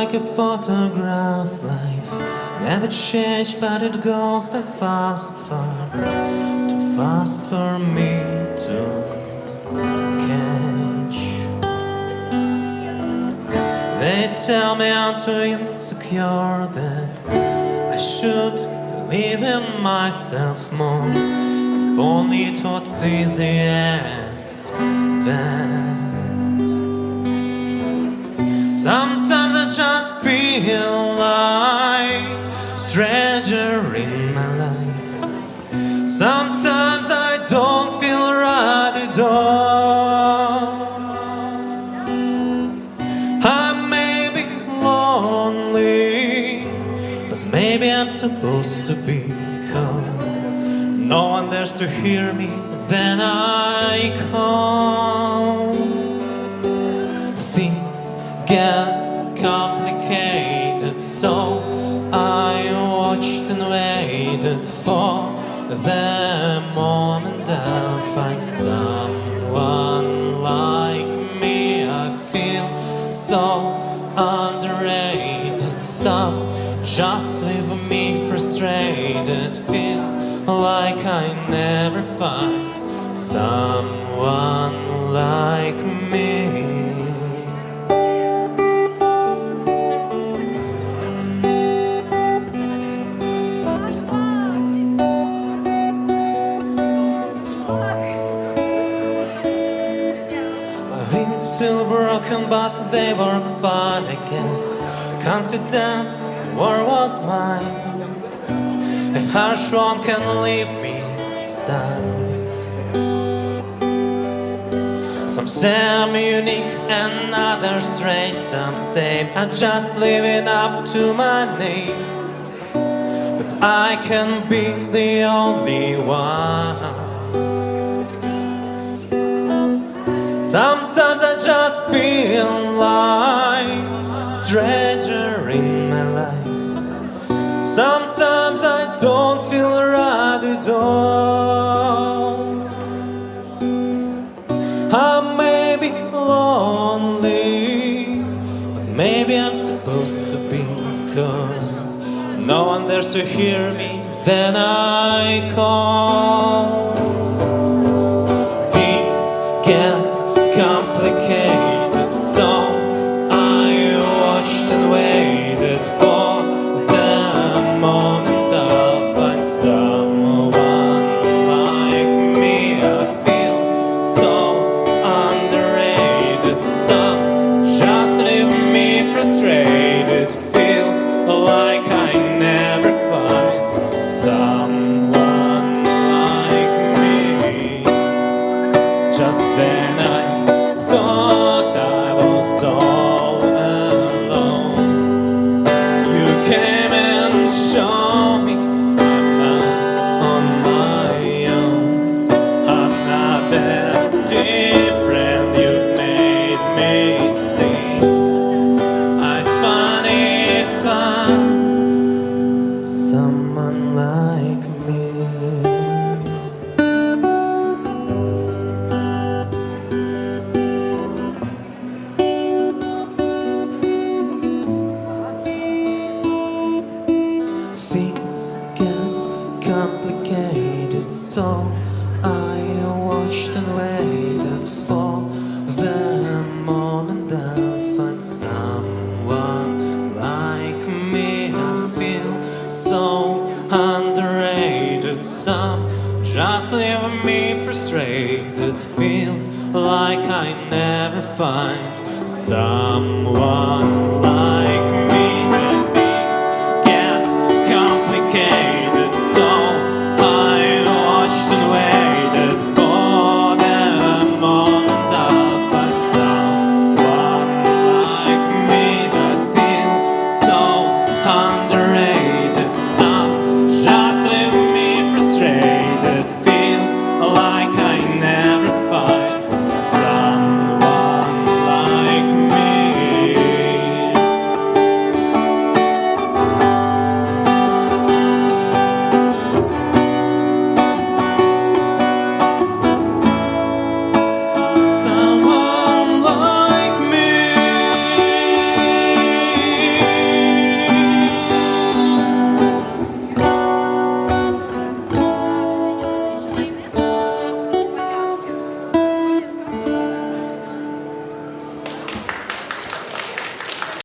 like a photograph. Life never changed, but it goes by fast, far too fast for me to catch. They tell me I'm too insecure, that I should believe in myself more. If only it was easy as that. Sometimes I just feel like a stranger in my life. Sometimes I don't feel right at all. I may be lonely, but maybe I'm supposed to be, 'cause no one dares to hear me when I call. Things get complicated, so I watched and waited for the moment I'll find someone like me. I feel so underrated, some just leave me frustrated. Feels like I never find someone like me. Still broken, but they work fine, I guess. Confidence, war was mine. A harsh one can leave me stunned. Some say I'm unique and others strange. Some say I'm just living up to my name, but I can be the only one. Sometimes I just feel like a stranger in my life. Sometimes I don't feel right at all. I may be lonely, but maybe I'm supposed to be, 'cause no one dares to hear me when I call. Things get complicated, so I watched and waited for the moment I'll find someone like me. I feel so underrated, some just leave me frustrated. Feels like I never find someone like me. Just then I thought I was all alone. You came and showed me I'm not on my own. I'm not that different you've made me see. I finally found someone like me. Things get complicated, so I watched and waited for the moment I'll find someone like me. I feel so underrated, some just leave me frustrated. Feels like I never find someone like me. That things get complicated.